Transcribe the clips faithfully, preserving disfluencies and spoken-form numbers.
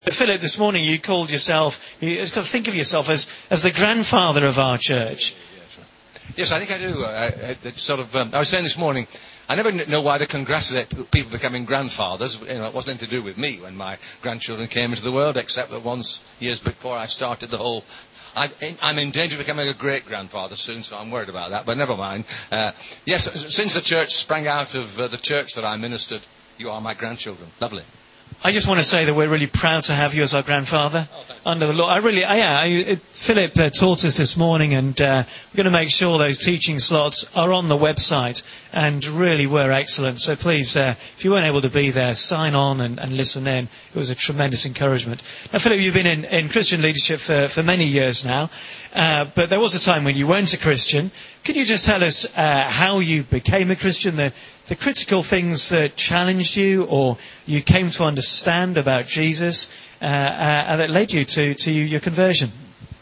Philip, this morning you called yourself, you think of yourself as, as the grandfather of our church. Yes, I think I do. I, I, sort of, um, I was saying this morning, I never know why they congratulate people becoming grandfathers. You know, it wasn't anything to do with me when my grandchildren came into the world, except that once, years before I started the whole... I, I'm in danger of becoming a great-grandfather soon, so I'm worried about that, but never mind. Uh, yes, since the church sprang out of uh, the church that I ministered, you are my grandchildren. Lovely. I just want to say that we're really proud to have you as our grandfather oh, under the law. I really, I, yeah, I, it, Philip uh, taught us this morning, and uh, we're going to make sure those teaching slots are on the website, and really were excellent. So please, uh, if you weren't able to be there, sign on and, and listen in. It was a tremendous encouragement. Now, Philip, you've been in, in Christian leadership for, for many years now, uh, but there was a time when you weren't a Christian. Could you just tell us uh, how you became a Christian? The, The critical things that challenged you or you came to understand about Jesus uh, uh, that led you to, to your conversion?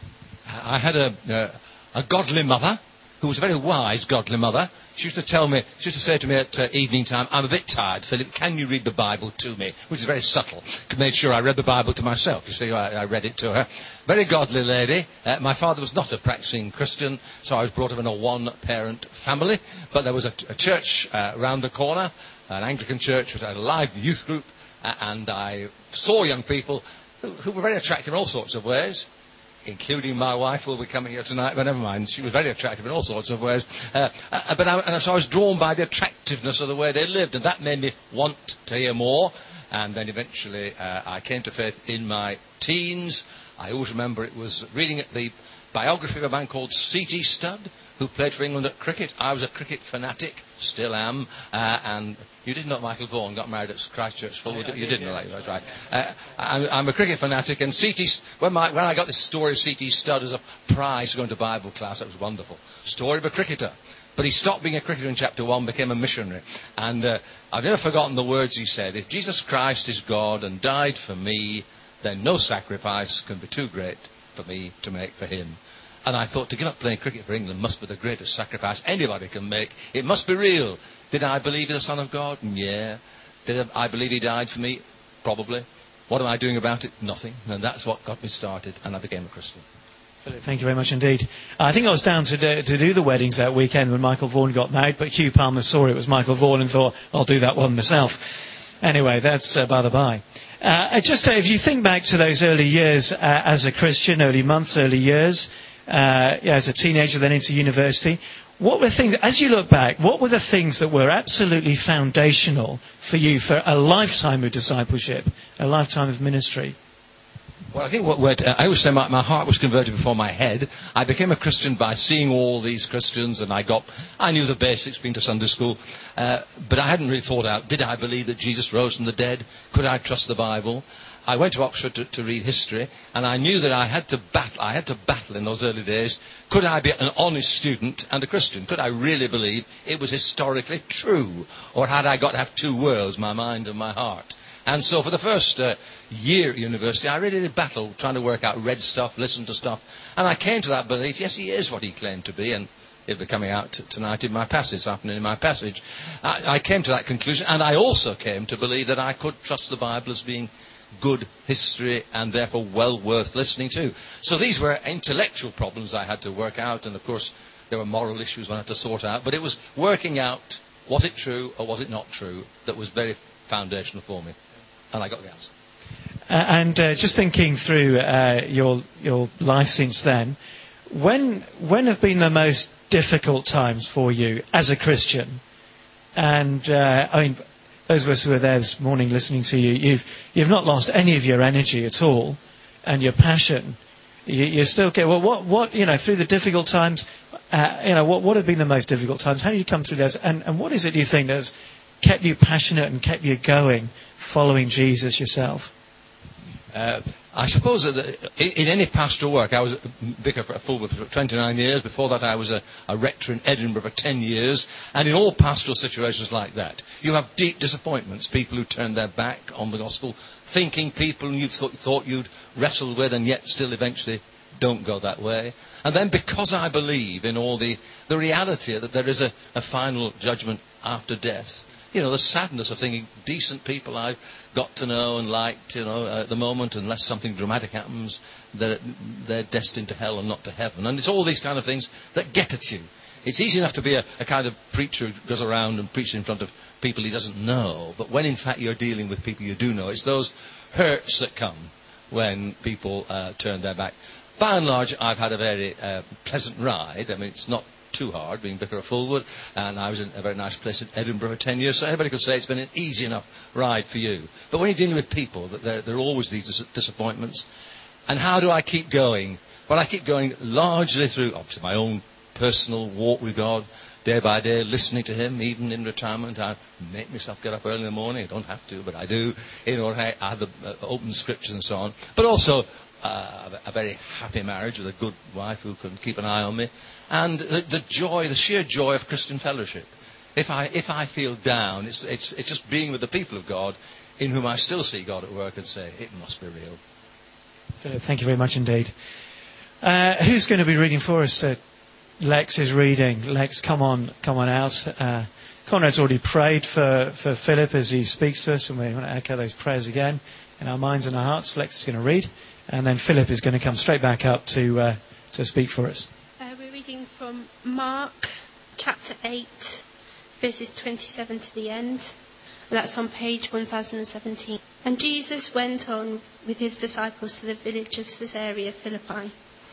I had a, uh, a godly mother who was a very wise godly mother. She used to tell me, she used to say to me at uh, evening time, I'm a bit tired, Philip, can you read the Bible to me? Which is very subtle. Made sure I read the Bible to myself. You see, I, I read it to her. Very godly lady. Uh, my father was not a practicing Christian, so I was brought up in a one-parent family. But there was a, a church uh, around the corner, an Anglican church, which had a live youth group, uh, and I saw young people who, who were very attractive in all sorts of ways, including my wife, who will be coming here tonight, but never mind. She was very attractive in all sorts of ways. Uh, uh, but I, and so I was drawn by the attractiveness of the way they lived, and that made me want to hear more. And then eventually uh, I came to faith in my teens. I always remember it was reading the biography of a man called C T Studd, who played for England at cricket. I was a cricket fanatic, still am, uh, and you didn't know Michael Vaughan got married at Christchurch Full. You didn't know that, that's right. Uh, I'm, I'm a cricket fanatic, and C T when, my, when I got this story of C T Studd as a prize for going to Bible class, that was wonderful. Story of a cricketer. But he stopped being a cricketer in chapter one, became a missionary. And uh, I've never forgotten the words he said. If Jesus Christ is God and died for me, then no sacrifice can be too great for me to make for him. And I thought, to give up playing cricket for England must be the greatest sacrifice anybody can make. It must be real. Did I believe he's the Son of God? Yeah. Did I believe he died for me? Probably. What am I doing about it? Nothing. And that's what got me started, and I became a Christian. Philip, thank you very much indeed. I think I was down to do, to do the weddings that weekend when Michael Vaughan got married, but Hugh Palmer saw it was Michael Vaughan and thought, I'll do that one myself. Anyway, that's uh, by the by. Uh, just uh, if you think back to those early years uh, as a Christian, early months, early years, uh, yeah, as a teenager, then into university, what were things, as you look back, what were the things that were absolutely foundational for you for a lifetime of discipleship, a lifetime of ministry? Well, I think what what, uh, I always say my, my heart was converted before my head. I became a Christian by seeing all these Christians, and I got, I knew the basics, been to Sunday school, uh, but I hadn't really thought out, did I believe that Jesus rose from the dead? Could I trust the Bible? I went to Oxford to, to read history, and I knew that I had to battle. I had to battle in those early days. Could I be an honest student and a Christian? Could I really believe it was historically true, or had I got to have two worlds, my mind and my heart? And so for the first uh, year at university, I really did battle trying to work out, read stuff, listened to stuff. And I came to that belief, yes, he is what he claimed to be. And it'll be coming out t- tonight in my passage, this afternoon in my passage. I, I came to that conclusion. And I also came to believe that I could trust the Bible as being good history and therefore well worth listening to. So these were intellectual problems I had to work out. And, of course, there were moral issues I had to sort out. But it was working out, was it true or was it not true, that was very foundational for me. And I got the answer. Uh, and uh, just thinking through uh, your your life since then, when when have been the most difficult times for you as a Christian? And uh, I mean, those of us who were there this morning listening to you, you've you've not lost any of your energy at all, and your passion. You, you still get well. What what you know through the difficult times, uh, you know what what have been the most difficult times? How do you come through those? And and what is it you think that's kept you passionate and kept you going, following Jesus yourself? Uh, I suppose that in, in any pastoral work, I was a vicar for Fulwood for twenty-nine years. Before that, I was a, a rector in Edinburgh for ten years. And in all pastoral situations like that, you have deep disappointments. People who turn their back on the gospel, thinking people you th- thought you'd wrestled with, and yet still eventually don't go that way. And then because I believe in all the, the reality that there is a, a final judgment after death, you know, the sadness of thinking decent people I've got to know and liked, you know, at the moment, unless something dramatic happens, they're, they're destined to hell and not to heaven. And it's all these kind of things that get at you. It's easy enough to be a, a kind of preacher who goes around and preaches in front of people he doesn't know. But when in fact you're dealing with people you do know, it's those hurts that come when people uh, turn their back. By and large, I've had a very uh, pleasant ride. I mean, it's not too hard being Vicar of Fulwood, and I was in a very nice place in Edinburgh for ten years, so anybody could say it's been an easy enough ride for you. But when you're dealing with people, there, there are always these dis- disappointments. And how do I keep going? Well, I keep going largely through, obviously, my own personal walk with God, day by day, listening to Him, even in retirement. I make myself get up early in the morning. I don't have to, but I do. You know, I, I have the uh, open scriptures and so on. But also uh, a very happy marriage with a good wife who can keep an eye on me. And the, the joy, the sheer joy of Christian fellowship. If I if I feel down, it's, it's, it's just being with the people of God in whom I still see God at work and say, it must be real. Philip, thank you very much indeed. Uh, who's going to be reading for us? Uh, Lex is reading. Lex, come on, come on out. Uh, Conrad's already prayed for, for Philip as he speaks to us, and we want to echo those prayers again in our minds and our hearts. Lex is going to read, and then Philip is going to come straight back up to uh, to speak for us. Uh, we're reading from Mark chapter eight, verses twenty-seven to the end, and that's on page one thousand seventeen. And Jesus went on with his disciples to the village of Caesarea Philippi.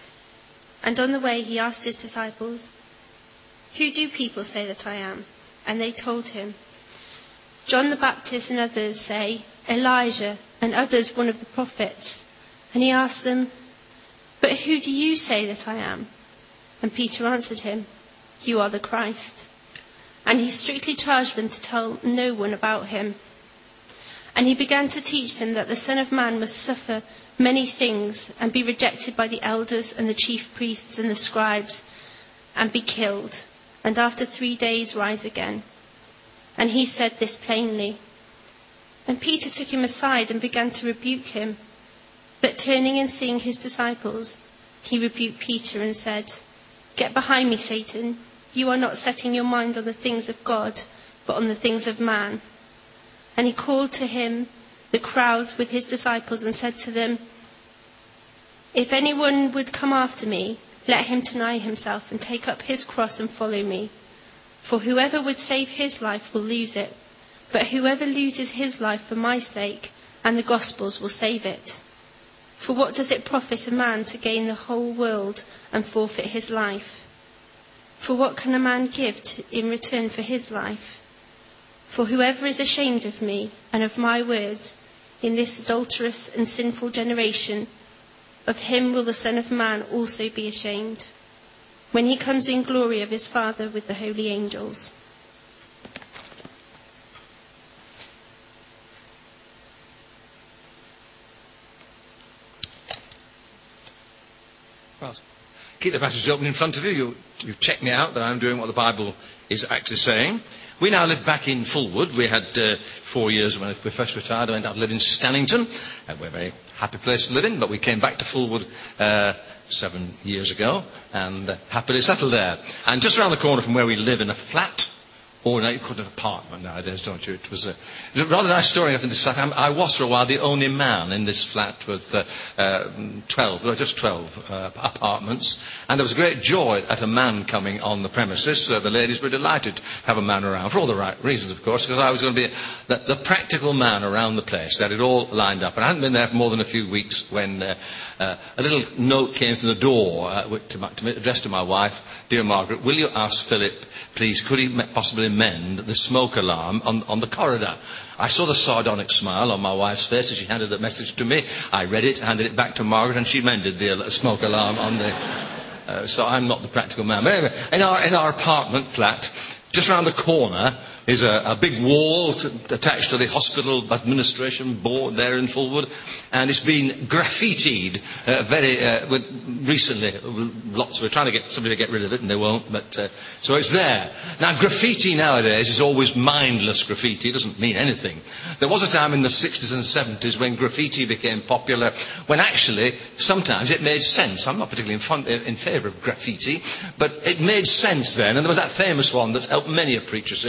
And on the way he asked his disciples, "Who do people say that I am?" And they told him, "John the Baptist and others say Elijah, and others one of the prophets." And he asked them, "But who do you say that I am?" And Peter answered him, "You are the Christ." And he strictly charged them to tell no one about him. And he began to teach them that the Son of Man must suffer many things, and be rejected by the elders and the chief priests and the scribes, and be killed, and after three days rise again. And he said this plainly. And Peter took him aside and began to rebuke him. But turning and seeing his disciples, he rebuked Peter and said, "Get behind me, Satan. You are not setting your mind on the things of God, but on the things of man." And he called to him the crowd with his disciples and said to them, "If anyone would come after me, let him deny himself and take up his cross and follow me. For whoever would save his life will lose it, but whoever loses his life for my sake and the gospel's will save it. For what does it profit a man to gain the whole world and forfeit his life? For what can a man give to, in return for his life? For whoever is ashamed of me and of my words in this adulterous and sinful generation, of him will the Son of Man also be ashamed, when he comes in glory of his Father with the holy angels." Well, keep the passage open in front of you. you. You've checked me out that I'm doing what the Bible is actually saying. We now live back in Fulwood. We had uh, four years when we first retired. I went out to live in Stannington. Uh, we're a very happy place to live in, but we came back to Fulwood uh, seven years ago and uh, happily settled there. And just around the corner from where we live in a flat, or no, you call it an apartment nowadays, don't you? It was a, it was a rather nice story up in this flat. I'm, I was for a while the only man in this flat with uh, uh, twelve, well, just twelve uh, apartments. And there was great joy at a man coming on the premises. Uh, the ladies were delighted to have a man around, for all the right reasons, of course, because I was going to be the, the practical man around the place. They had it all lined up. And I hadn't been there for more than a few weeks when uh, uh, a little note came from the door uh, to my, to, addressed to my wife, "Dear Margaret, will you ask Philip, please, could he possibly mend the smoke alarm on, on the corridor?" I saw the sardonic smile on my wife's face as she handed the message to me. I read it, handed it back to Margaret, and she mended the smoke alarm on the... Uh, so I'm not the practical man. But anyway, in our, in our apartment flat, just round the corner is a, a big wall to, attached to the hospital administration board there in Fulwood, and it's been graffitied uh, very uh, with, recently. Lots. We're trying to get somebody to get rid of it, and they won't. But uh, so it's there now. Graffiti nowadays is always mindless graffiti. It doesn't mean anything. There was a time in the sixties and seventies when graffiti became popular, when actually sometimes it made sense. I'm not particularly in, fun, in favour of graffiti, but it made sense then. And there was that famous one that's helped many a preacher since.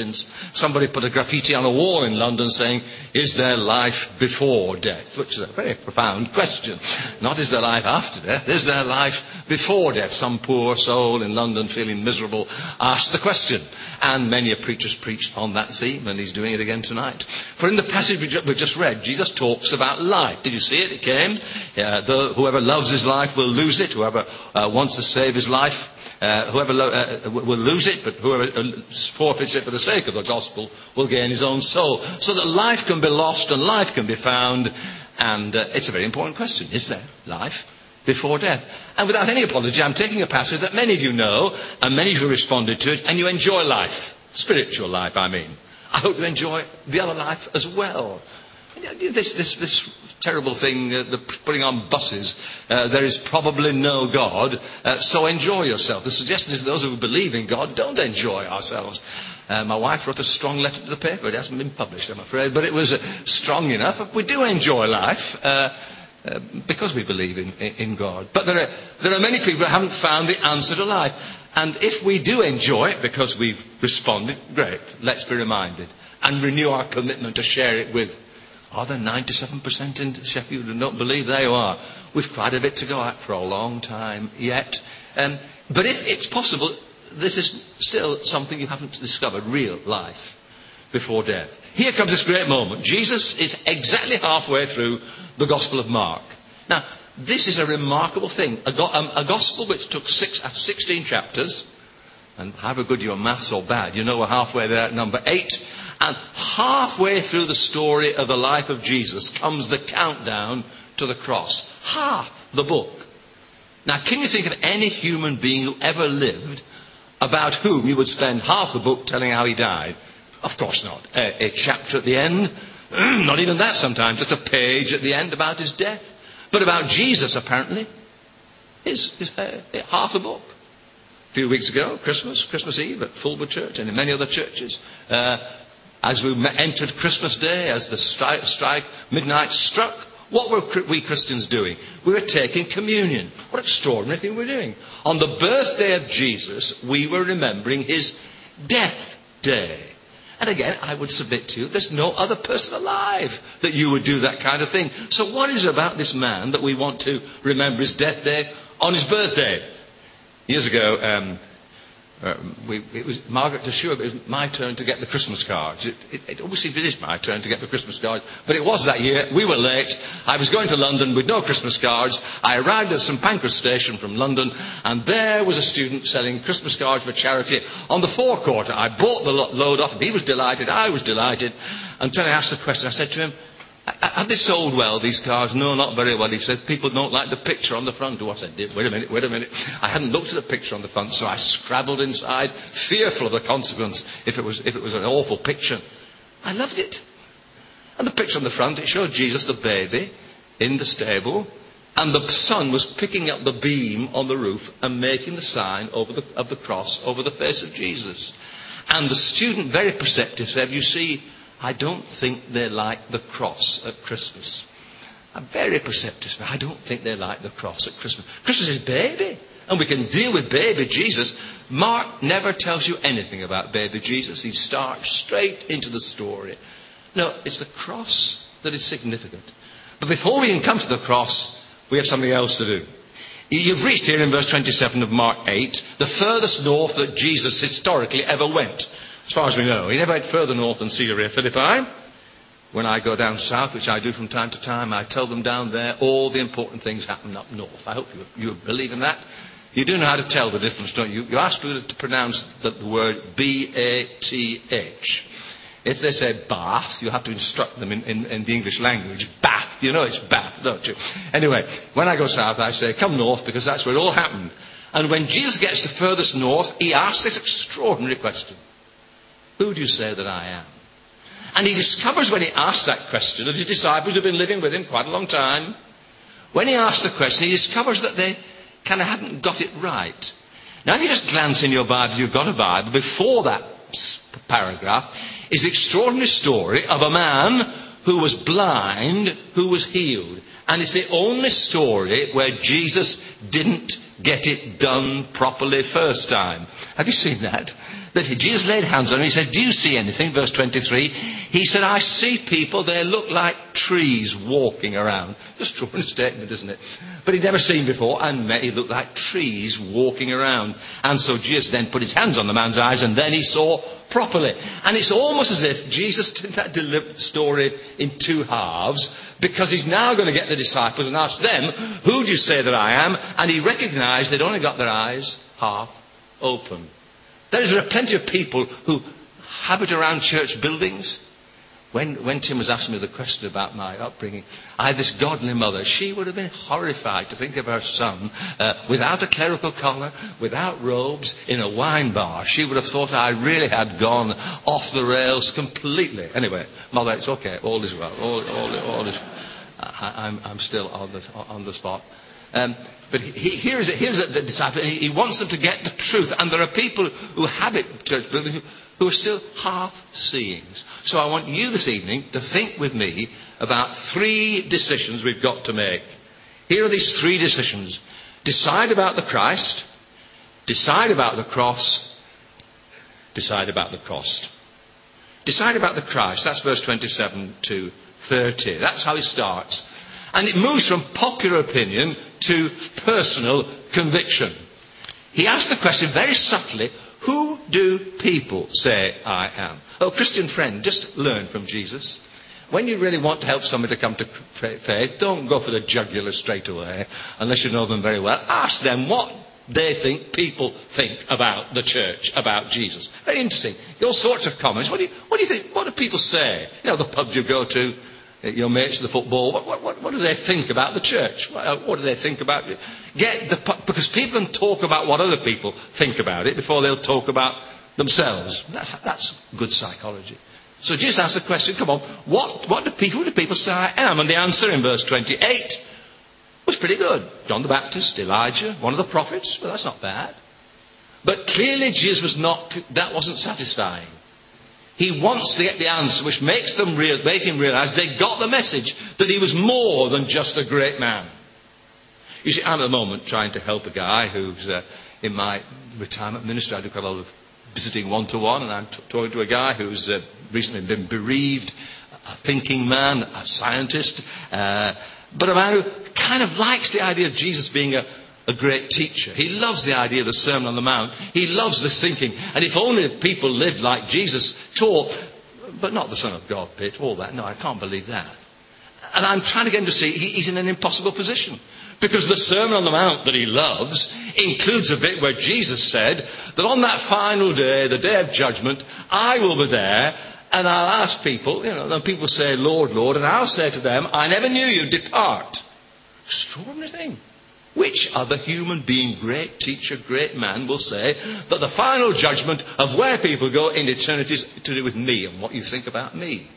Somebody put a graffiti on a wall in London saying, is there life before death? Which is a very profound question. Not is there life after death, is there life before death? Some poor soul in London feeling miserable asked the question. And many a preacher's preached on that theme, and he's doing it again tonight. For in the passage we we've just read, Jesus talks about life. Did you see it? It came. Uh, the, whoever loves his life will lose it. Whoever uh, wants to save his life, uh, whoever lo- uh, will lose it, but whoever uh, forfeits it for the sake of the gospel will gain his own soul. So that life can be lost and life can be found. And uh, it's a very important question. Is there life before death? And without any apology, I'm taking a passage that many of you know, and many of you responded to it, and you enjoy life. Spiritual life, I mean. I hope you enjoy the other life as well. This, this, this terrible thing, uh, the putting on buses, uh, there is probably no God, uh, so enjoy yourself. The suggestion is those who believe in God don't enjoy ourselves. Uh, my wife wrote a strong letter to the paper. It hasn't been published, I'm afraid, but it was uh, strong enough. We do enjoy life. Uh, Uh, because we believe in, in God. But there are, there are many people who haven't found the answer to life. And if we do enjoy it because we've responded, great, let's be reminded. And renew our commitment to share it with. Are there ninety-seven percent in Sheffield who don't believe? There you are. We've quite a bit to go at for a long time yet. Um, but if it's possible, this is still something you haven't discovered, real life before death. Here comes this great moment. Jesus is exactly halfway through the Gospel of Mark. Now, this is a remarkable thing. A, go- um, a Gospel which took six, uh, sixteen chapters, and however good your maths or bad, you know we're halfway there at number eight, and halfway through the story of the life of Jesus comes the countdown to the cross. Half the book. Now, can you think of any human being who ever lived about whom you would spend half the book telling how he died? Of course not. A, a chapter at the end, not even that sometimes, just a page at the end about his death. But about Jesus, apparently, is, is uh, half a book. A few weeks ago, Christmas, Christmas Eve at Fulwood Church and in many other churches, uh, as we entered Christmas Day, as the strike, strike midnight struck, what were we Christians doing? We were taking communion. What extraordinary thing we were doing. On the birthday of Jesus, we were remembering his death day. And again, I would submit to you, there's no other person alive that you would do that kind of thing. So what is it about this man that we want to remember his death day on his birthday? Years ago, um, uh, we, it was Margaret assured it was my turn to get the Christmas cards. It, it, it always seemed it is my turn to get the Christmas cards. But it was that year. We were late. I was going to London with no Christmas cards. I arrived at St Pancras Station from London, and there was a student selling Christmas cards for charity on the forecourt. I bought the load off him. He was delighted. I was delighted. Until I asked the question, I said to him, have they sold well, these cards? No, not very well. He said, people don't like the picture on the front. Oh, I said, wait a minute, wait a minute. I hadn't looked at the picture on the front, so I scrabbled inside, fearful of the consequence if it was, if it was an awful picture. I loved it. And the picture on the front, it showed Jesus, the baby, in the stable, and the son was picking up the beam on the roof and making the sign over the, of the cross over the face of Jesus. And the student, very perceptive, said, you see, I don't think they like the cross at Christmas. I'm very perceptive. I don't think they like the cross at Christmas. Christmas is baby. And we can deal with baby Jesus. Mark never tells you anything about baby Jesus. He starts straight into the story. No, it's the cross that is significant. But before we can come to the cross, we have something else to do. You've reached here in verse twenty-seven of Mark eight, the furthest north that Jesus historically ever went. As far as we know, he never went further north than Caesarea Philippi. When I go down south, which I do from time to time, I tell them down there all the important things happen up north. I hope you, you believe in that. You do know how to tell the difference, don't you? You ask people to pronounce the, the word B A T H. If they say bath, you have to instruct them in, in, in the English language. Bath. You know it's bath, don't you? Anyway, when I go south, I say, come north, because that's where it all happened. And when Jesus gets the furthest north, he asks this extraordinary question. Who do you say that I am? And he discovers when he asks that question that his disciples have been living with him quite a long time. When he asks the question, he discovers that they kind of hadn't got it right. Now, if you just glance in your Bible, you've got a Bible. Before that paragraph is the extraordinary story of a man who was blind, who was healed. And it's the only story where Jesus didn't get it done properly first time. Have you seen that? that Jesus laid hands on him. He said, do you see anything? Verse twenty-three. He said, I see people. They look like trees walking around. Just a true statement, isn't it? But he'd never seen before, and he looked like trees walking around. And so Jesus then put his hands on the man's eyes, and then he saw properly. And it's almost as if Jesus did that deliberate story in two halves, because he's now going to get the disciples and ask them, who do you say that I am? And he recognised they'd only got their eyes half open. There are plenty of people who habit around church buildings. When, when Tim was asking me the question about my upbringing, I had this godly mother. She would have been horrified to think of her son uh, without a clerical collar, without robes, in a wine bar. She would have thought I really had gone off the rails completely. Anyway, mother, it's okay. All is well. All, all, all is. I, I'm, I'm still on the on the spot. Um, but he, here's, here's the disciple. He, he wants them to get the truth. And there are people who habit church buildings who, who are still half-seeing. So I want you this evening to think with me about three decisions we've got to make. Here are these three decisions. Decide about the Christ. Decide about the cross. Decide about the cost. Decide about the Christ. That's verse twenty-seven to thirty. That's how it starts. And it moves from popular opinion to personal conviction. He asked the question very subtly, who do people say I am? Oh, Christian friend, just learn from Jesus. When you really want to help somebody to come to faith, don't go for the jugular straight away, unless you know them very well. Ask them what they think people think about the church, about Jesus. Very interesting. All sorts of comments. What do you, what do you think? What do people say? You know, the pubs you go to, your mates at the football, what, what, what, what do they think about the church? What, what do they think about it? Get the, because people can talk about what other people think about it before they'll talk about themselves. That's, that's good psychology. So Jesus asked the question, come on, what, what do people, who do people say I am? And the answer in verse twenty-eight was pretty good. John the Baptist, Elijah, one of the prophets. Well, that's not bad. But clearly Jesus was not, that wasn't satisfying. He wants to get the answer which makes them real, make him realise they got the message that he was more than just a great man. You see, I'm at the moment trying to help a guy who's uh, in my retirement ministry. I do quite a lot of visiting one-to-one, and I'm t- talking to a guy who's uh, recently been bereaved, a thinking man, a scientist, uh, but a man who kind of likes the idea of Jesus being a A great teacher. He loves the idea of the Sermon on the Mount. He loves the thinking. And if only people lived like Jesus taught, but not the Son of God bit, all that. No, I can't believe that. And I'm trying to get him to see he's in an impossible position. Because the Sermon on the Mount that he loves includes a bit where Jesus said that on that final day, the day of judgment, I will be there and I'll ask people, you know, and people say, Lord, Lord, and I'll say to them, I never knew you, depart. Extraordinary thing. Which other human being, great teacher, great man, will say that the final judgment of where people go in eternity is to do with me and what you think about me?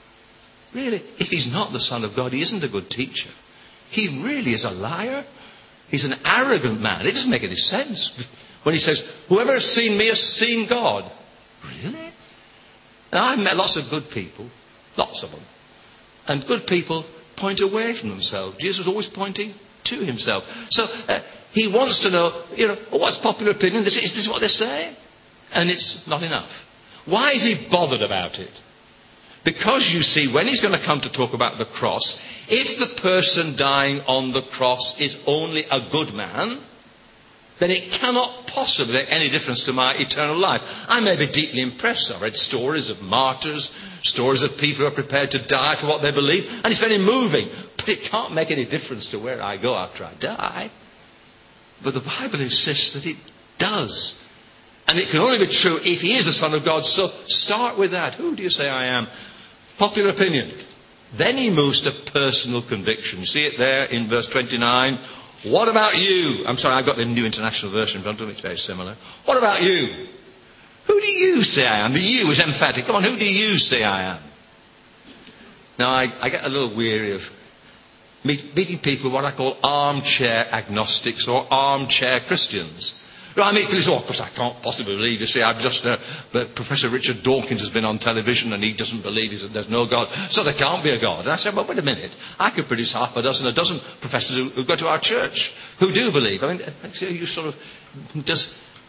Really, if he's not the Son of God, he isn't a good teacher. He really is a liar. He's an arrogant man. It doesn't make any sense when he says, whoever has seen me has seen God. Really? Now, I've met lots of good people, lots of them. And good people point away from themselves. Jesus was always pointing to himself. So uh, he wants to know, you know, what's popular opinion? This, is this what they say? And it's not enough. Why is he bothered about it? Because, you see, when he's going to come to talk about the cross, if the person dying on the cross is only a good man, then it cannot possibly make any difference to my eternal life. I may be deeply impressed. I've read stories of martyrs, stories of people who are prepared to die for what they believe, and it's very moving. But it can't make any difference to where I go after I die. But the Bible insists that it does. And it can only be true if he is the Son of God. So start with that. Who do you say I am? Popular opinion. Then he moves to personal conviction. You see it there in verse twenty-nine. What about you? I'm sorry, I've got the New International Version in front of me. It's very similar. What about you? Who do you say I am? The you is emphatic. Come on, who do you say I am? Now, I, I get a little weary of meet, meeting people what I call armchair agnostics or armchair Christians. I meet people who say, oh, of course, I can't possibly believe. You see, I've just, uh, Professor Richard Dawkins has been on television and he doesn't believe that there's no God, so there can't be a God. And I said, well, wait a minute. I could produce half a dozen, a dozen professors who, who go to our church who do believe. I mean, you sort of, does,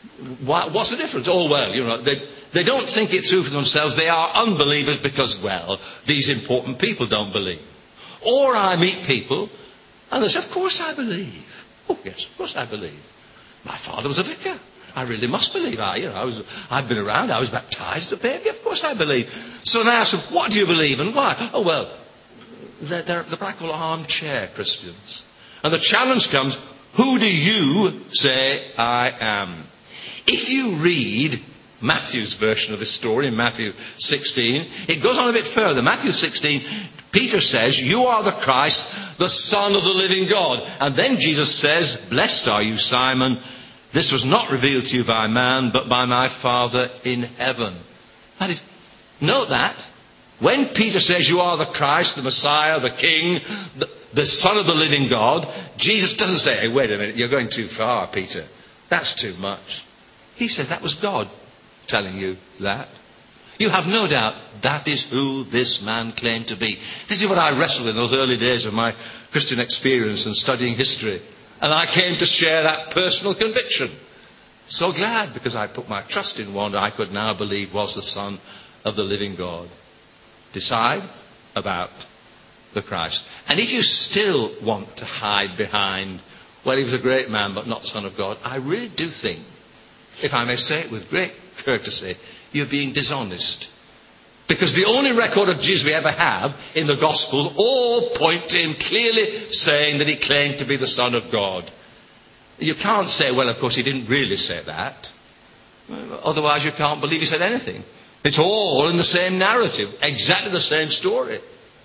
Why, what's the difference? Oh, well, you know, they, they don't think it through for themselves. They are unbelievers because, well, these important people don't believe. Or I meet people and they say, of course I believe. Oh, yes, of course I believe. My father was a vicar. I really must believe. I, you know, I was, I've been around. I was baptized as a baby. Of course I believe. So now I ask them, what do you believe and why? Oh, well, they're, they're, they're what I call armchair Christians. And the challenge comes, who do you say I am? If you read Matthew's version of this story in Matthew sixteen, it goes on a bit further. Matthew sixteen, Peter says, you are the Christ, the Son of the living God. And then Jesus says, blessed are you, Simon. This was not revealed to you by man, but by my Father in heaven. That is, note that. When Peter says you are the Christ, the Messiah, the King, the, the Son of the living God, Jesus doesn't say, hey, wait a minute, you're going too far, Peter. That's too much. He says that was God telling you that. You have no doubt that is who this man claimed to be. This is what I wrestled in those early days of my Christian experience and studying history. And I came to share that personal conviction. So glad, because I put my trust in one I could now believe was the Son of the living God. Decide about the Christ. And if you still want to hide behind, well, he was a great man but not Son of God, I really do think, if I may say it with great courtesy, you're being dishonest. Because the only record of Jesus we ever have in the Gospels all point to him clearly saying that he claimed to be the Son of God. You can't say, well, of course, he didn't really say that. Otherwise, you can't believe he said anything. It's all in the same narrative, exactly the same story.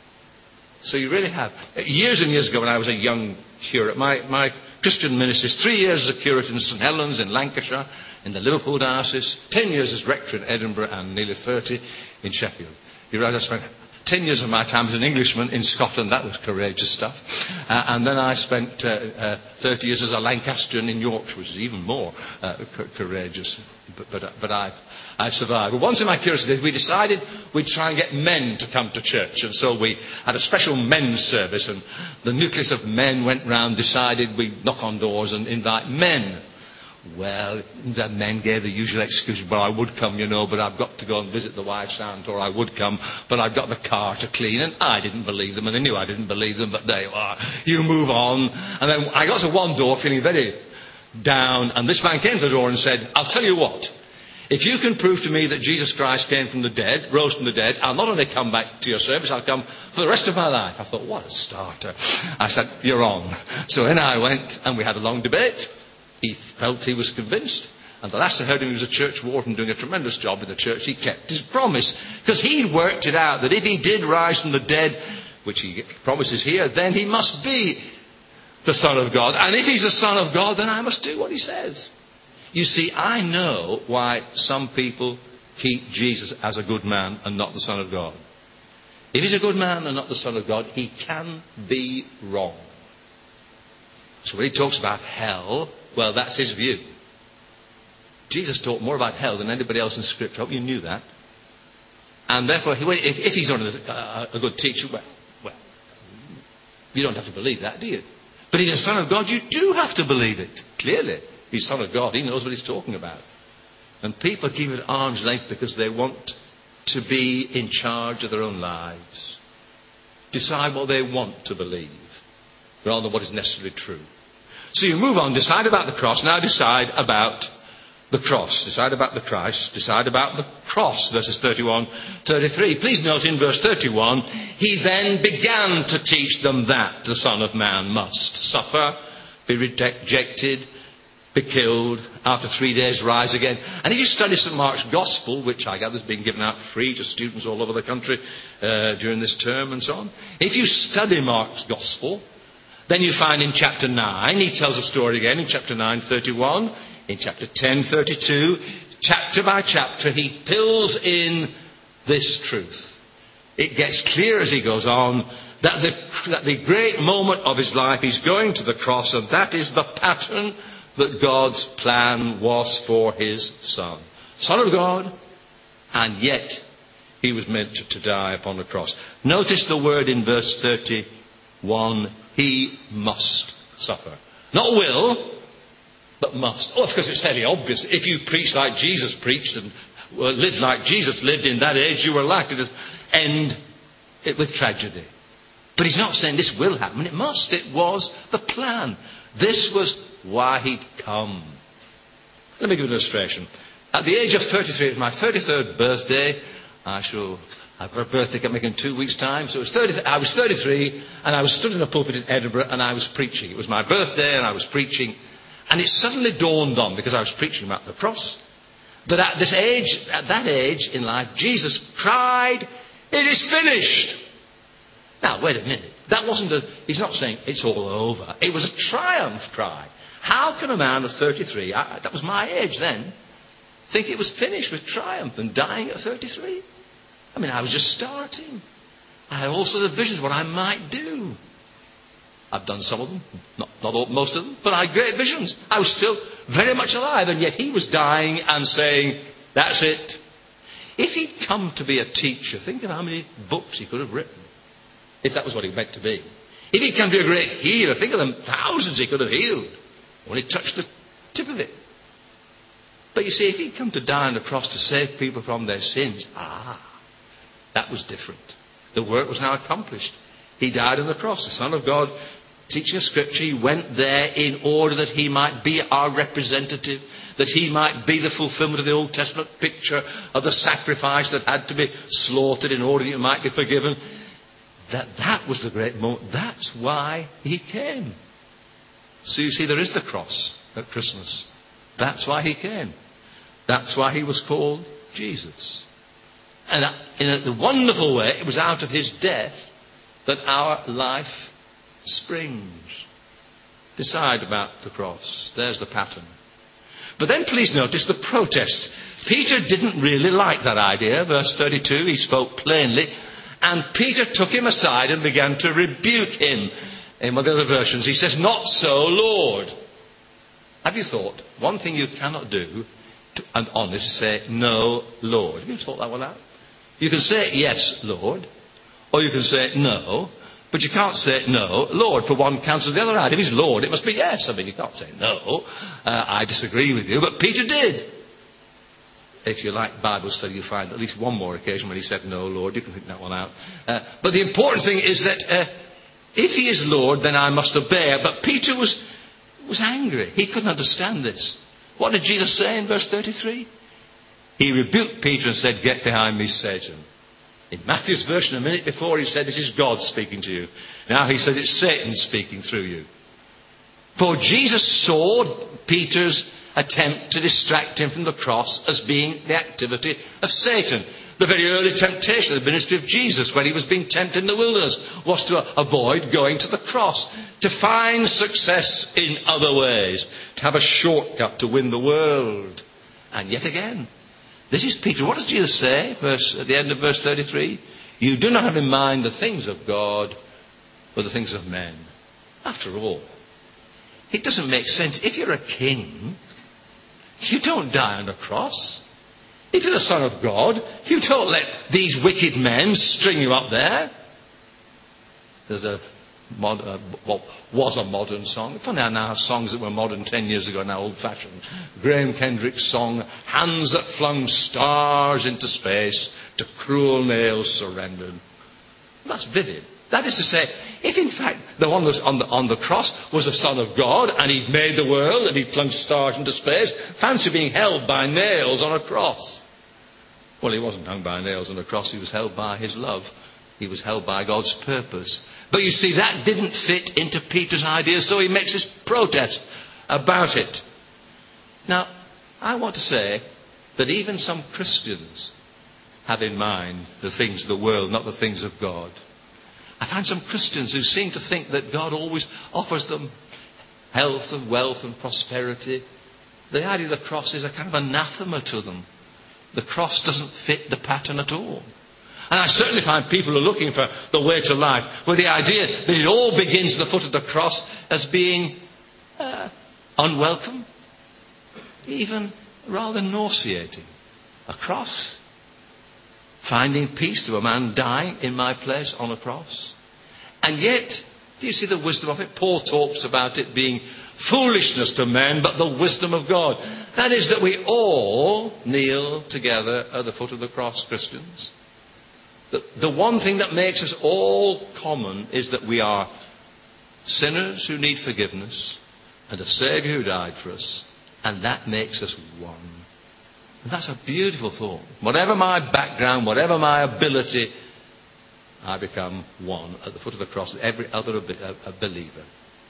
So you really have. Years and years ago, when I was a young curate, my, my Christian ministry, three years as a curate in St Helens in Lancashire, in the Liverpool diocese, ten years as rector in Edinburgh, and nearly thirty in Sheffield. You realize I spent ten years of my time as an Englishman in Scotland. That was courageous stuff. Uh, and then I spent uh, uh, thirty years as a Lancastrian in Yorkshire, which is even more uh, co- courageous. But, but, uh, but I've, I've survived. But once in my curiosity days, we decided we'd try and get men to come to church. And so we had a special men's service. And the nucleus of men went round, decided we'd knock on doors and invite men. Well, the men gave the usual excuse, well, I would come, you know, but I've got to go and visit the wife's aunt, or I would come, but I've got the car to clean. And I didn't believe them, and they knew I didn't believe them, but there you are. You move on. And then I got to one door feeling very down, and this man came to the door and said, I'll tell you what, if you can prove to me that Jesus Christ came from the dead, rose from the dead, I'll not only come back to your service, I'll come for the rest of my life. I thought, what a starter. I said, you're on. So then I went, and we had a long debate. He felt he was convinced. And the last I heard him, he was a church warden doing a tremendous job in the church. He kept his promise. Because he'd worked it out that if he did rise from the dead, which he promises here, then he must be the Son of God. And if he's the Son of God, then I must do what he says. You see, I know why some people keep Jesus as a good man and not the Son of God. If he's a good man and not the Son of God, he can be wrong. So when he talks about hell, well, that's his view. Jesus talked more about hell than anybody else in Scripture. I hope you knew that. And therefore, if, if he's only a, a good teacher, well, well, you don't have to believe that, do you? But if he's the Son of God, you do have to believe it. Clearly, he's Son of God. He knows what he's talking about. And people keep it at arm's length because they want to be in charge of their own lives. Decide what they want to believe, rather than what is necessarily true. So you move on, decide about the cross, now decide about the cross. Decide about the Christ, decide about the cross, verses thirty-one, thirty-three. Please note in verse thirty-one, he then began to teach them that the Son of Man must suffer, be rejected, be killed, after three days rise again. And if you study Saint Mark's Gospel, which I gather has been given out free to students all over the country uh, during this term and so on, if you study Mark's Gospel, then you find in chapter nine, he tells a story again in chapter nine, thirty-one, in chapter ten, thirty-two, chapter by chapter, he fills in this truth. It gets clear as he goes on that the, that the great moment of his life, he's going to the cross, and that is the pattern that God's plan was for his Son. Son of God, and yet he was meant to die upon the cross. Notice the word in verse thirty-one, he must suffer. Not will, but must. Oh, of course, it's fairly obvious. If you preach like Jesus preached and well, lived like Jesus lived in that age, you were likely to end it with tragedy. But he's not saying this will happen. It must. It was the plan. This was why he'd come. Let me give you an illustration. At the age of thirty-three, it was my thirty-third birthday. I shall have a birthday coming in two weeks' time. So it was thirty, I was thirty-three, and I was stood in a pulpit in Edinburgh, and I was preaching. It was my birthday, and I was preaching. And it suddenly dawned on, because I was preaching about the cross, that at this age, at that age in life, Jesus cried, "It is finished." Now, wait a minute. That wasn't a... He's not saying it's all over. It was a triumph cry. How can a man of thirty-three, I, that was my age then, think it was finished with triumph and dying at thirty-three? I mean, I was just starting. I had all sorts of visions what I might do. I've done some of them, not, not all, most of them, but I had great visions. I was still very much alive, and yet he was dying and saying, that's it. If he'd come to be a teacher, think of how many books he could have written, if that was what he meant to be. If he'd come to be a great healer, think of the thousands he could have healed when he touched the tip of it. But you see, if he'd come to die on the cross to save people from their sins, ah, that was different. The work was now accomplished. He died on the cross, the Son of God, teaching of Scripture. He went there in order that he might be our representative, that he might be the fulfillment of the Old Testament picture of the sacrifice that had to be slaughtered in order that you might be forgiven. That that was the great moment. That's why he came. So you see, there is the cross at Christmas. That's why he came. That's why he was called Jesus. And in a wonderful way, it was out of his death that our life springs. Decide about the cross. There's the pattern. But then please notice the protest. Peter didn't really like that idea. Verse thirty-two, he spoke plainly. And Peter took him aside and began to rebuke him. In one of the other versions, he says, "Not so, Lord." Have you thought, one thing you cannot do, to, and honest, say, "No, Lord." Have you thought that one out? You can say, "Yes, Lord," or you can say, "No," but you can't say, "No, Lord," for one cancels the other out. If he's Lord, it must be yes. I mean, you can't say, "No, uh, I disagree with you," but Peter did. If you like Bible study, you'll find at least one more occasion when he said, "No, Lord." You can think that one out. Uh, but the important thing is that uh, if he is Lord, then I must obey. But Peter was, was angry. He couldn't understand this. What did Jesus say in verse thirty-three? He rebuked Peter and said, "Get behind me, Satan." In Matthew's version, a minute before, he said, "This is God speaking to you." Now he says it's Satan speaking through you. For Jesus saw Peter's attempt to distract him from the cross as being the activity of Satan. The very early temptation of the ministry of Jesus, when he was being tempted in the wilderness, was to avoid going to the cross, to find success in other ways, to have a shortcut to win the world. And yet again, this is Peter. What does Jesus say verse, at the end of verse thirty-three? "You do not have in mind the things of God, but the things of men." After all, it doesn't make sense. If you're a king, you don't die on a cross. If you're the Son of God, you don't let these wicked men string you up there. There's a mod, uh, what was a modern song. Funny, I now have songs that were modern ten years ago, now old-fashioned. Graham Kendrick's song, "Hands that flung stars into space, to cruel nails surrendered." That's vivid. That is to say, if in fact the one on the, on the cross was the Son of God, and he'd made the world, and he'd flung stars into space, fancy being held by nails on a cross. Well, he wasn't hung by nails on a cross. He was held by his love. He was held by God's purpose. But you see, that didn't fit into Peter's idea, so he makes his protest about it. Now, I want to say that even some Christians have in mind the things of the world, not the things of God. I find some Christians who seem to think that God always offers them health and wealth and prosperity. The idea of the cross is a kind of anathema to them. The cross doesn't fit the pattern at all. And I certainly find people who are looking for the way to life with the idea that it all begins at the foot of the cross as being uh, unwelcome, even rather nauseating. A cross? Finding peace through a man dying in my place on a cross? And yet, do you see the wisdom of it? Paul talks about it being foolishness to men, but the wisdom of God. That is that we all kneel together at the foot of the cross, Christians. The, the one thing that makes us all common is that we are sinners who need forgiveness and a Saviour who died for us, and that makes us one. And that's a beautiful thought. Whatever my background, whatever my ability, I become one at the foot of the cross with every other a believer.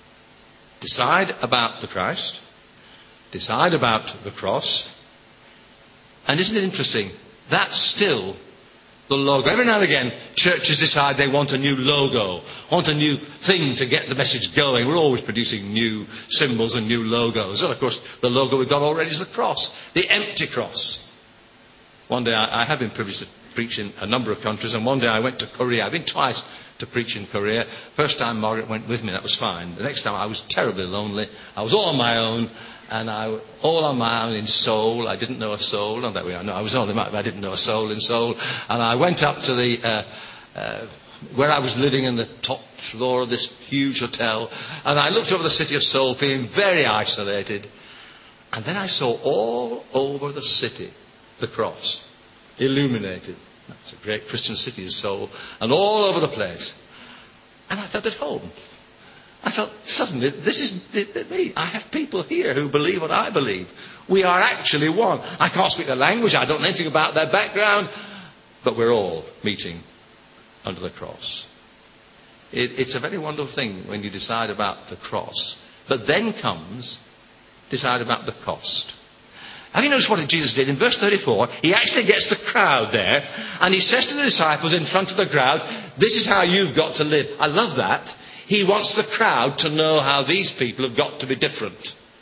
Decide about the Christ. Decide about the cross. And isn't it interesting? That's still the logo. Every now and again, churches decide they want a new logo, want a new thing to get the message going. We're always producing new symbols and new logos. And of course, the logo we've got already is the cross, the empty cross. One day, I, I have been privileged to preach in a number of countries, and one day I went to Korea. I've been twice to preach in Korea. First time Margaret went with me, that was fine. The next time I was terribly lonely. I was all on my own, and I all on my own in Seoul. I didn't know a soul. Not that way, I know I was only, but I didn't know a soul in Seoul. And I went up to the uh, uh, where I was living in the top floor of this huge hotel, and I looked over the city of Seoul, feeling very isolated. And then I saw all over the city the cross, illuminated. It's a great Christian city, Seoul, and all over the place. And I felt at home. I felt suddenly, this is me. I have people here who believe what I believe. We are actually one. I can't speak their language. I don't know anything about their background. But we're all meeting under the cross. It, it's a very wonderful thing when you decide about the cross. But then comes, decide about the cost. Have you noticed what Jesus did? In verse thirty-four, he actually gets the crowd there, and he says to the disciples in front of the crowd, this is how you've got to live. I love that. He wants the crowd to know how these people have got to be different.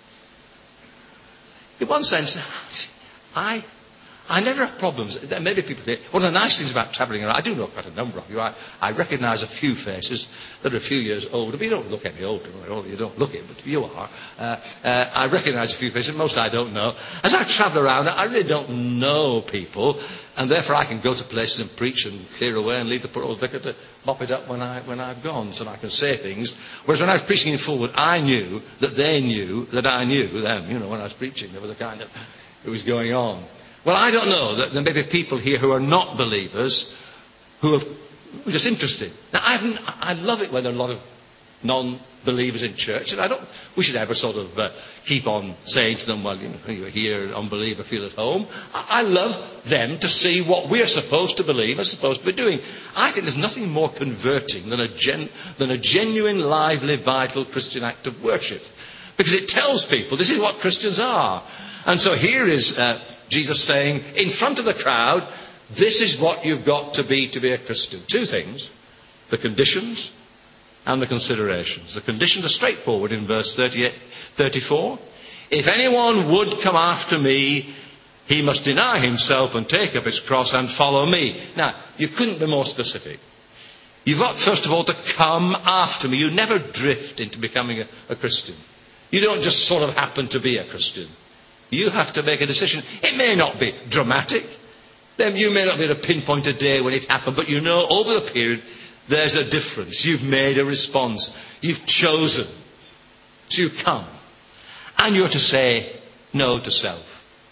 In one sense, I I never have problems. There may be people here. One of the nice things about travelling around, I do know quite a number of you. I, I recognise a few faces that are a few years older, but you don't look any older. You don't look it, but you are. Uh, uh, I recognise a few faces, most I don't know. As I travel around, I really don't know people, and therefore I can go to places and preach and clear away and leave the poor old vicar to mop it up when, I, when I've gone, so I can say things. Whereas when I was preaching in Fulwood, I knew that they knew that I knew them. You know, when I was preaching, there was a kind of, it was going on. Well, I don't know. That there may be people here who are not believers who are just interested. Now, I, haven't, I love it when there are a lot of non-believers in church, and I don't. We should ever sort of uh, keep on saying to them, "Well, you know, you're here, unbeliever, feel at home." I, I love them to see what we're supposed to believe and supposed to be doing. I think there's nothing more converting than a gen, than a genuine, lively, vital Christian act of worship, because it tells people this is what Christians are. And so here is. Uh, Jesus saying, in front of the crowd, this is what you've got to be to be a Christian. Two things. The conditions and the considerations. The conditions are straightforward in verse thirty-eight, thirty-four. If anyone would come after me, he must deny himself and take up his cross and follow me. Now, you couldn't be more specific. You've got, first of all, to come after me. You never drift into becoming a, a Christian. You don't just sort of happen to be a Christian. You have to make a decision. It may not be dramatic. Then you may not be able to pinpoint a day when it happened, but you know over the period there's a difference. You've made a response. You've chosen to come. And you're to say no to self.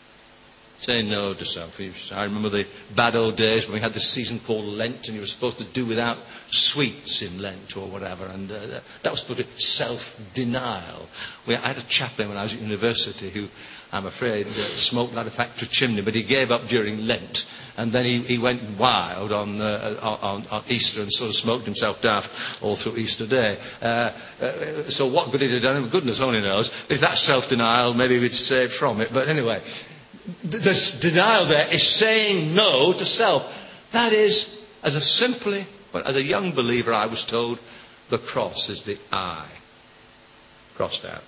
Say no to self. I remember the bad old days when we had this season called Lent, and you were supposed to do without sweets in Lent or whatever, and uh, that was supposed to be self-denial. We, I had a chaplain when I was at university who, I'm afraid, uh, smoked like a factory chimney, but he gave up during Lent, and then he, he went wild on, uh, on, on Easter and sort of smoked himself daft all through Easter Day. Uh, uh, so what good it had done him, goodness only knows. If that's self-denial, maybe we'd saved from it. But anyway, this denial there is saying no to self. That is, as a simply, but as a young believer, I was told, the cross is the I crossed out.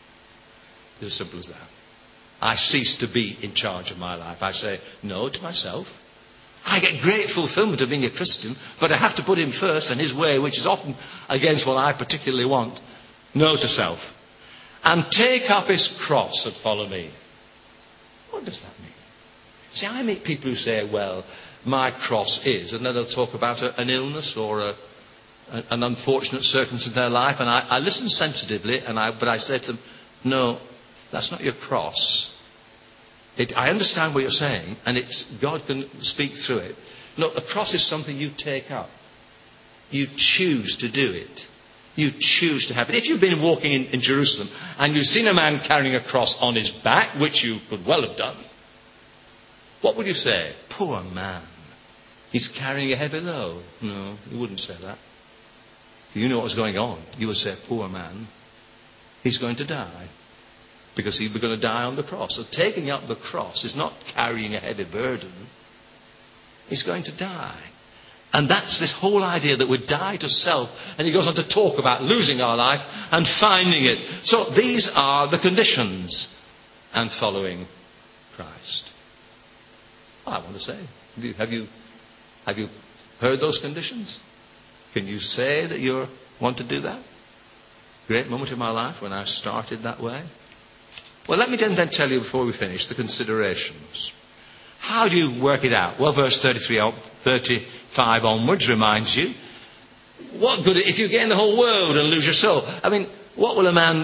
It's as simple as that. I cease to be in charge of my life. I say no to myself. I get great fulfillment of being a Christian, but I have to put him first and his way, which is often against what I particularly want. No to self. And take up his cross and follow me. What does that mean? See, I meet people who say, well, my cross is, and then they'll talk about a, an illness or a, a, an unfortunate circumstance in their life, and I, I listen sensitively, and I, but I say to them, no, that's not your cross. It, I understand what you're saying, and it's God can speak through it. No, the cross is something you take up. You choose to do it. You choose to have it. If you've been walking in, in Jerusalem and you've seen a man carrying a cross on his back, which you could well have done, what would you say? Poor man. He's carrying a heavy load. No, you wouldn't say that. If you know what was going on, you would say, poor man. He's going to die. Because he was going to die on the cross. So taking up the cross is not carrying a heavy burden. He's going to die. And that's this whole idea that we die to self. And he goes on to talk about losing our life and finding it. So these are the conditions. And following Christ. Well, I want to say, have you, have you, have you heard those conditions? Can you say that you want to do that? Great moment in my life when I started that way. Well, let me then, then tell you before we finish the considerations. How do you work it out? Well, verse thirty-three, thirty-five onwards reminds you, what good if you gain the whole world and lose your soul? I mean, what will a man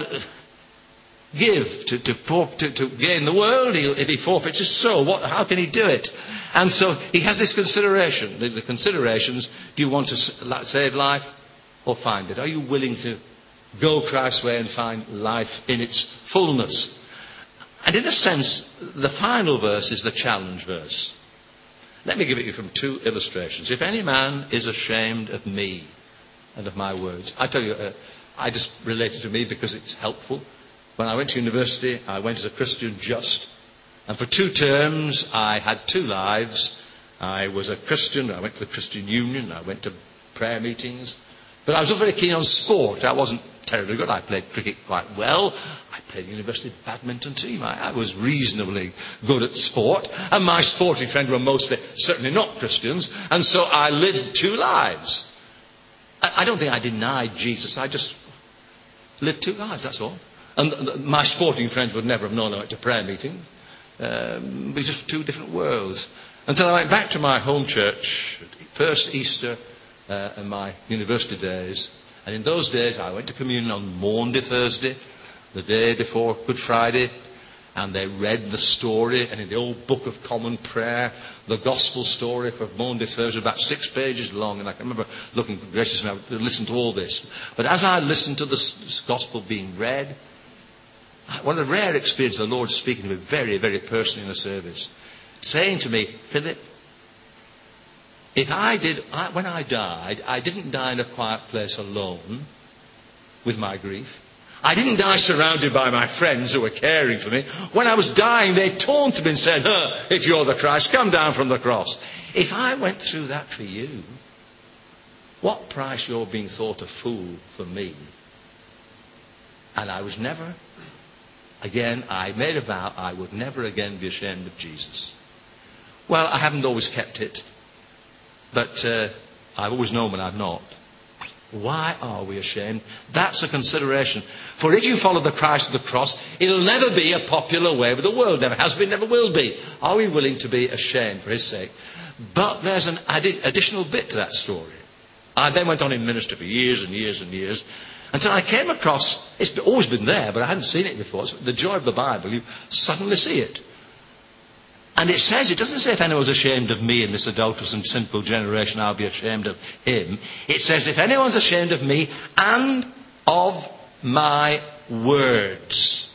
give to, to, to, to gain the world if he forfeits his soul? What, how can he do it? And so he has this consideration. The, the considerations, do you want to save life or find it? Are you willing to go Christ's way and find life in its fullness? And in a sense, the final verse is the challenge verse. Let me give it you from two illustrations. If any man is ashamed of me and of my words. I tell you, uh, I just relate it to me because it's helpful. When I went to university, I went as a Christian just. And for two terms, I had two lives. I was a Christian. I went to the Christian Union. I went to prayer meetings. But I was not very keen on sport. I wasn't terribly good. I played cricket quite well. I played university badminton team. I, I was reasonably good at sport. And my sporting friends were mostly, certainly not Christians. And so I lived two lives. I, I don't think I denied Jesus. I just lived two lives, that's all. And my sporting friends would never have known I went to prayer meeting. Um, it was just two different worlds. Until I went back to my home church, first Easter uh, and my university days. And in those days I went to communion on Maundy Thursday, the day before Good Friday. And they read the story, and in the old Book of Common Prayer, the Gospel story for Maundy Thursday, about six pages long. And I can remember looking graciously, I would listen to all this. But as I listened to this Gospel being read, one of the rare experiences of the Lord speaking to me very, very personally in the service, saying to me, Philip, if I did, I, when I died, I didn't die in a quiet place alone with my grief. I didn't die surrounded by my friends who were caring for me. When I was dying, they taunted me and said, huh, if you're the Christ, come down from the cross. If I went through that for you, what price you're being thought a fool for me? And I was never... Again, I made a vow I would never again be ashamed of Jesus. Well, I haven't always kept it. But uh, I've always known when I've not. Why are we ashamed? That's a consideration. For if you follow the Christ of the cross, it'll never be a popular way with the world. Never has been, never will be. Are we willing to be ashamed for his sake? But there's an added, additional bit to that story. I then went on in ministry for years and years and years. Until I came across, it's always been there, but I hadn't seen it before. It's the joy of the Bible, you suddenly see it. And it says, it doesn't say if anyone's ashamed of me in this adulterous and sinful generation, I'll be ashamed of him. It says, if anyone's ashamed of me and of my words.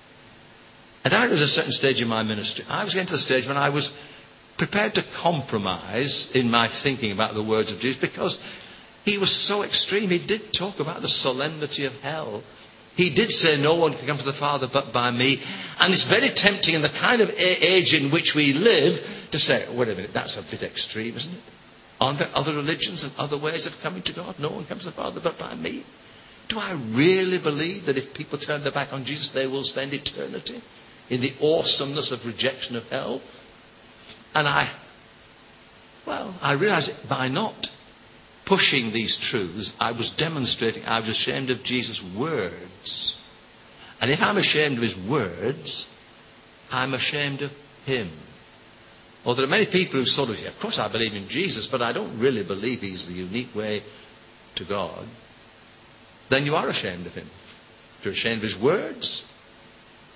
And I was at a certain stage in my ministry. I was getting to the stage when I was prepared to compromise in my thinking about the words of Jesus, because he was so extreme. He did talk about the solemnity of hell. He did say no one can come to the Father but by me. And it's very tempting in the kind of age in which we live to say, wait a minute, that's a bit extreme, isn't it? Aren't there other religions and other ways of coming to God? No one comes to the Father but by me. Do I really believe that if people turn their back on Jesus, they will spend eternity in the awesomeness of rejection of hell? And I, well, I realize it by not pushing these truths, I was demonstrating I was ashamed of Jesus' words. And if I'm ashamed of his words, I'm ashamed of him. Or there are many people who sort of say, of course I believe in Jesus, but I don't really believe he's the unique way to God. Then you are ashamed of him. If you're ashamed of his words,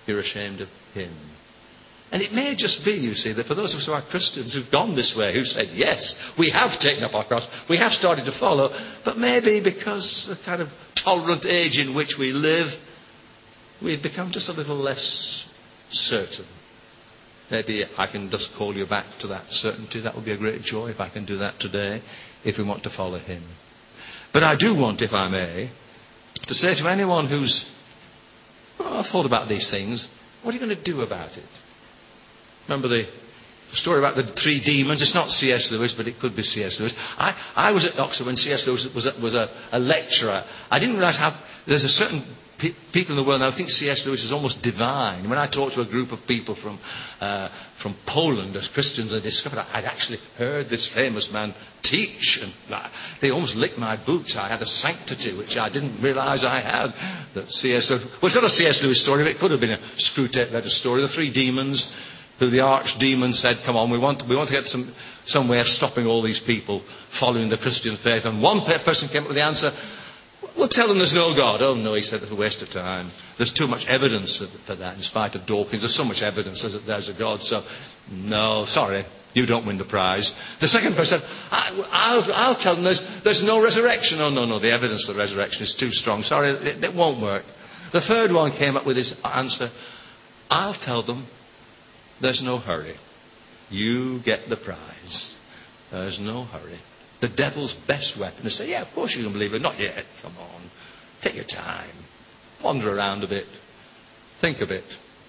you're ashamed of him. And it may just be, you see, that for those of us who are Christians who've gone this way, who've said, yes, we have taken up our cross, we have started to follow, but maybe because the kind of tolerant age in which we live, we've become just a little less certain. Maybe I can just call you back to that certainty. That would be a great joy if I can do that today, if we want to follow him. But I do want, if I may, to say to anyone who's oh, thought about these things, what are you going to do about it? Remember the story about the three demons? It's not C S Lewis, but it could be C S Lewis. I, I was at Oxford when C S Lewis was a, was a, a lecturer. I didn't realise how there's a certain pe- people in the world now think C S Lewis is almost divine. When I talked to a group of people from uh, from Poland as Christians, I discovered I'd actually heard this famous man teach, and they almost licked my boots. I had a sanctity which I didn't realise I had. That C S Lewis, well, it's not a C S Lewis story, but it could have been a Screwtape Letters story. The three demons, who the archdemon said, come on, we want, we want to get some, some way of stopping all these people following the Christian faith. And one person came up with the answer, we'll tell them there's no God. Oh no, he said, it's a waste of time. There's too much evidence for that, in spite of Dawkins. There's so much evidence that there's a God. So, no, sorry, you don't win the prize. The second person said, I, I'll, I'll tell them there's, there's no resurrection. Oh no, no, the evidence for the resurrection is too strong. Sorry, it, it won't work. The third one came up with his answer, I'll tell them there's no hurry. You get the prize. There's no hurry. The devil's best weapon is to say, yeah, of course you can believe it. Not yet. Come on. Take your time. Wander around a bit. Think a bit.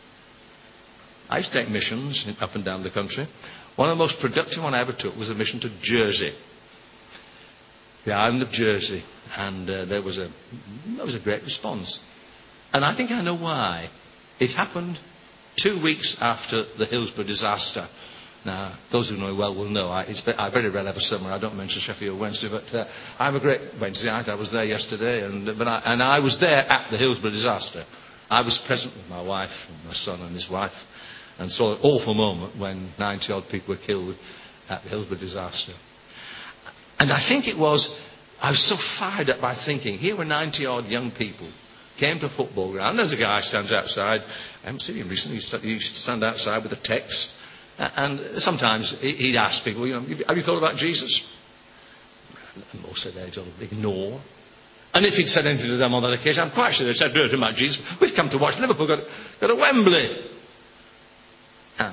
I used to take missions up and down the country. One of the most productive one I ever took was a mission to Jersey. The island of Jersey. And uh, there was a, there was a great response. And I think I know why. It happened two weeks after the Hillsborough disaster. Now, those who know me well will know I, it's, I very rarely have a summer. I don't mention Sheffield Wednesday, but uh, I have a great Wednesday night. I was there yesterday, and, but I, and I was there at the Hillsborough disaster. I was present with my wife and my son and his wife, and saw an awful moment when ninety-odd people were killed at the Hillsborough disaster. And I think it was, I was so fired up by thinking, here were ninety-odd young people, came to a football ground. There's a guy who stands outside. I haven't seen him recently. He used to stand outside with a text. And sometimes he'd ask people, you know, have you thought about Jesus? And most of they'd sort of ignore. And if he'd said anything to them on that occasion, I'm quite sure they'd said, "Don't about Jesus. We've come to watch Liverpool go to, go to Wembley." And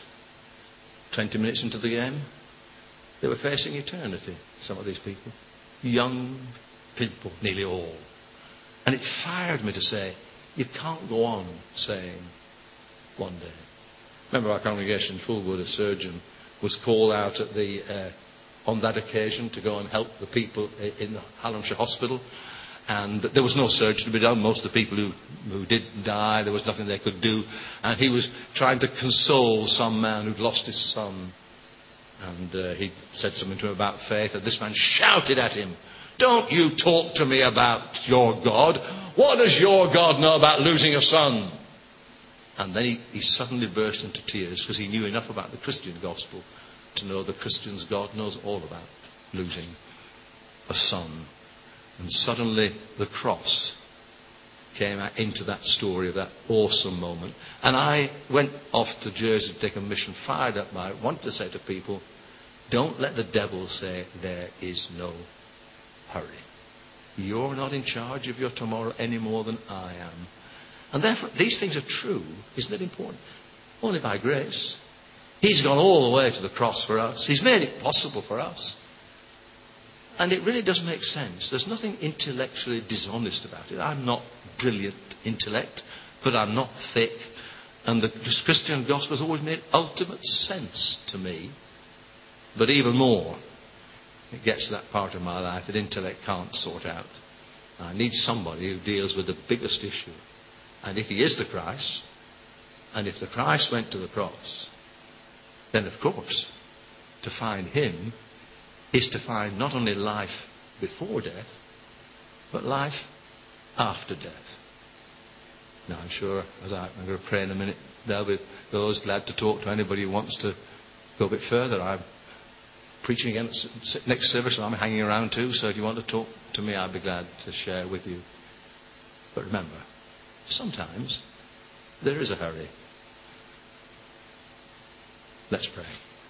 twenty minutes into the game, they were facing eternity, some of these people. Young people, nearly all. And it fired me to say, you can't go on saying one day. Remember our congregation in Fulwood, a surgeon was called out at the, uh, on that occasion to go and help the people in the Hallamshire Hospital. And there was no surgery to be done. Most of the people who, who did die, there was nothing they could do. And he was trying to console some man who'd lost his son. And uh, he said something to him about faith. And this man shouted at him, "Don't you talk to me about your God. What does your God know about losing a son?" And then he, he suddenly burst into tears because he knew enough about the Christian gospel to know the Christian's God knows all about losing a son. And suddenly the cross came out into that story of that awesome moment. And I went off to Jersey to take a mission, fired up by it, wanted to say to people, don't let the devil say there is no hurry. You're not in charge of your tomorrow any more than I am. And therefore, these things are true. Isn't it important? Only by grace. He's gone all the way to the cross for us. He's made it possible for us. And it really does make sense. There's nothing intellectually dishonest about it. I'm not brilliant intellect, but I'm not thick. And the Christian gospel has always made ultimate sense to me. But even more, it gets to that part of my life that intellect can't sort out. I need somebody who deals with the biggest issue. And if he is the Christ, and if the Christ went to the cross, then of course, to find him is to find not only life before death, but life after death. Now I'm sure, as I, I'm going to pray in a minute, there'll be those glad to talk to anybody who wants to go a bit further. I'm preaching again at next service, so I'm hanging around too, so if you want to talk to me, I'd be glad to share with you. But remember, sometimes There is a hurry. Let's pray.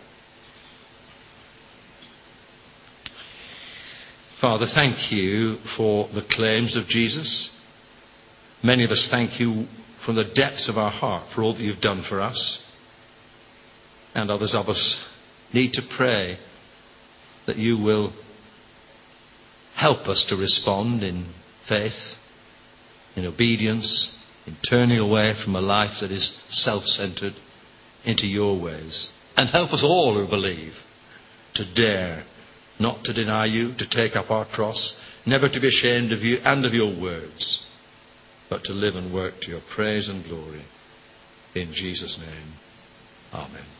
Father, thank you for the claims of Jesus. Many of us thank you from the depths of our heart for all that you've done for us. And others of us need to pray that you will help us to respond in faith, in obedience, in turning away from a life that is self-centered into your ways. And help us all who believe to dare not to deny you, to take up our cross, never to be ashamed of you and of your words, but to live and work to your praise and glory. In Jesus' name, amen.